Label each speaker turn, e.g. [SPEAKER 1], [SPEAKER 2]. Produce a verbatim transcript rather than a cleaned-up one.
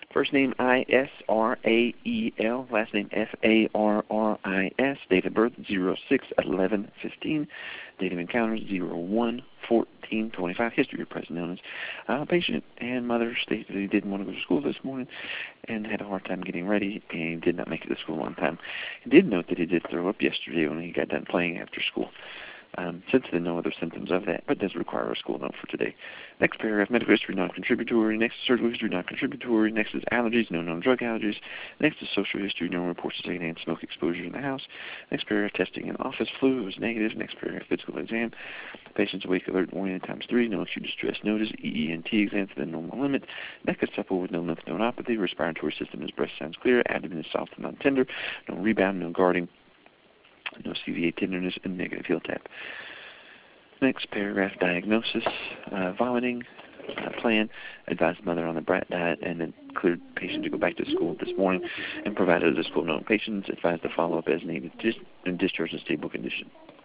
[SPEAKER 1] First name I S R A E L, last name F A R R I S, date of birth zero six eleven fifteen, date of encounter zero one fourteen twenty-five, history of present illness. Uh, patient and mother stated that he didn't want to go to school this morning and had a hard time getting ready and did not make it to school on time. He did note that he did throw up yesterday when he got done playing after school. Um, since then, no other symptoms of that, but does require a school note for today. Next paragraph, medical history non-contributory. Next is surgical history non-contributory. Next is allergies, no known drug allergies. Next is social history, no reports of secondhand smoke exposure in the house. Next paragraph, testing in office, flu was negative. Next paragraph, physical exam. Patient's awake, alert, oriented times three. No acute distress notice. E E N T exam to the normal limit. Neck is supple with no lymph nodopathy. Respiratory system is breast sounds clear. Abdomen is soft and non-tender. No rebound, no guarding. No C V A tenderness, and negative heel tap. Next paragraph, diagnosis, uh, vomiting, uh, plan, advised mother on the brat diet, and then cleared patient to go back to school this morning and provided a school note. Patients advised to follow up as needed dis- and discharge in stable condition.